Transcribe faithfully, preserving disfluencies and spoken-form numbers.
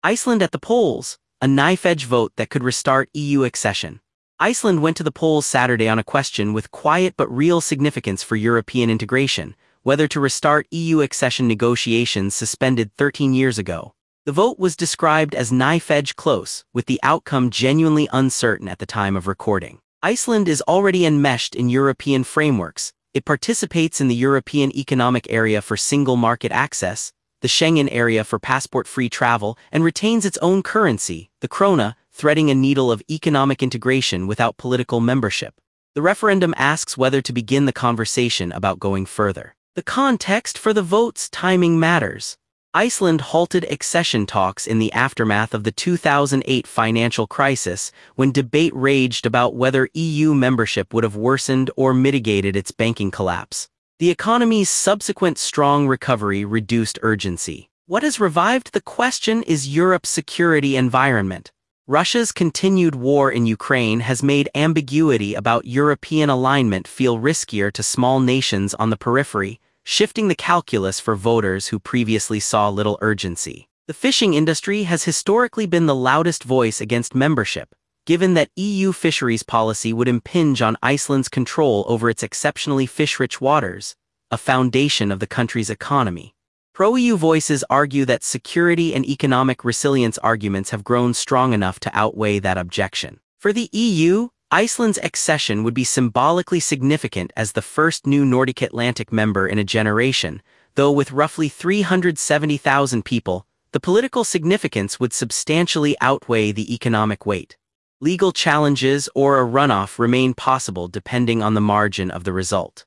Iceland at the polls, a knife-edge vote that could restart E U accession. Iceland went to the polls Saturday on a question with quiet but real significance for European integration, whether to restart E U accession negotiations suspended thirteen years ago. The vote was described as knife-edge close, with the outcome genuinely uncertain at the time of recording. Iceland is already enmeshed in European frameworks. It participates in the European Economic Area for Single Market Access, the Schengen Area for passport-free travel, and retains its own currency, the krona, threading a needle of economic integration without political membership. The referendum asks whether to begin the conversation about going further. The context for the vote's timing matters. Iceland halted accession talks in the aftermath of the two thousand eight financial crisis, when debate raged about whether E U membership would have worsened or mitigated its banking collapse. The economy's subsequent strong recovery reduced urgency. What has revived the question is Europe's security environment. Russia's continued war in Ukraine has made ambiguity about European alignment feel riskier to small nations on the periphery, shifting the calculus for voters who previously saw little urgency. The fishing industry has historically been the loudest voice against membership, given that E U fisheries policy would impinge on Iceland's control over its exceptionally fish-rich waters, a foundation of the country's economy. Pro-E U voices argue that security and economic resilience arguments have grown strong enough to outweigh that objection. For the E U, Iceland's accession would be symbolically significant as the first new Nordic Atlantic member in a generation, though with roughly three hundred seventy thousand people, the political significance would substantially outweigh the economic weight. Legal challenges or a runoff remain possible depending on the margin of the result.